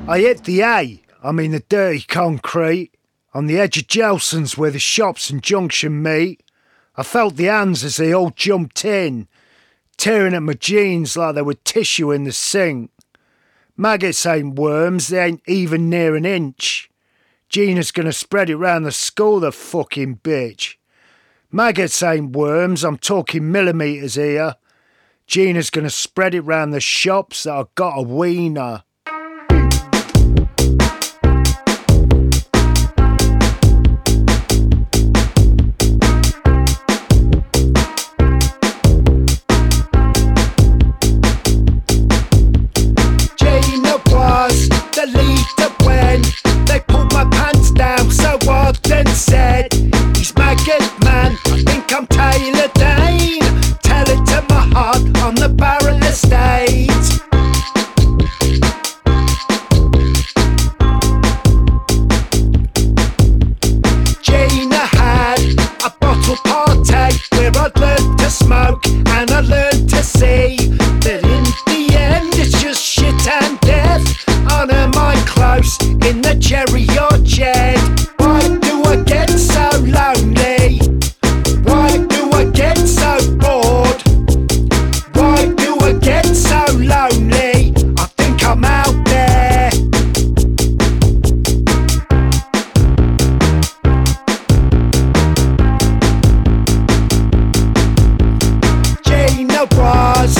I hit the A, I mean the dirty concrete, on the edge of Gelson's where the shops and junction meet. I felt the hands as they all jumped in, tearing at my jeans like they were tissue in the sink. Maggots ain't worms, they ain't even near an inch. Gina's gonna spread it round the school, the fucking bitch. Maggots ain't worms, I'm talking millimetres here. Gina's gonna spread it round the shops that I got a wiener. Gina was the leader when they pulled my pants down so hard then said, he's maggot man, I think I'm Taylor Dane. Tell it to my heart on the Barrett estate. Gina had a bottle party where I'd learned to smoke and I learned to see that in the end it's just shit and death. On her mind close in the cherry orchard. Why do I get so lonely? Why do I get so bored? Why do I get so lonely? I think I'm out there. Gina was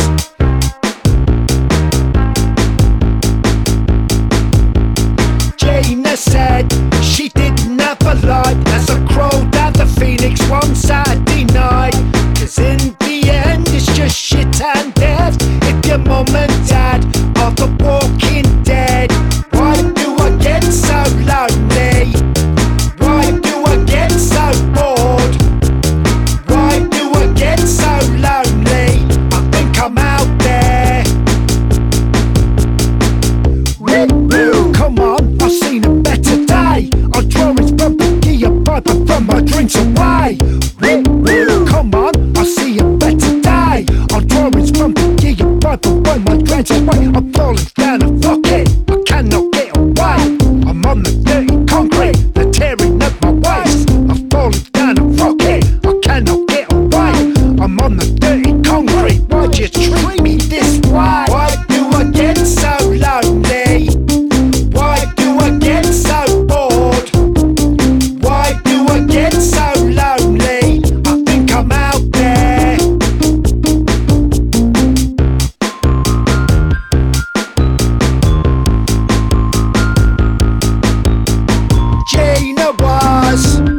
Gina said she didn't have a life as I crawled out the Phoenix one Saturday night. Cause in the end it's just shit and death. If your mum and dad are the walking dead, why do I get so lonely? Why do I get so bored? Why do I get so lonely? I think I'm out there. Woo, come on, I've seen a better day. I'll draw its bumper, gear pipe and throw my drinks away. Woo, come on, I see a better day. I'll draw its bumper, gear pipe and throw my drinks away. I'm falling down and fuck it, I cannot get away. I'm on the dirty concrete, they're tearing up my waist. I'm falling down and fuck it, I cannot get away. I'm on the dirty concrete, why'd you treat me this way? Why do I get so lonely? Why do I get so bored? Why do I get so lonely? I think I'm out there. Gina was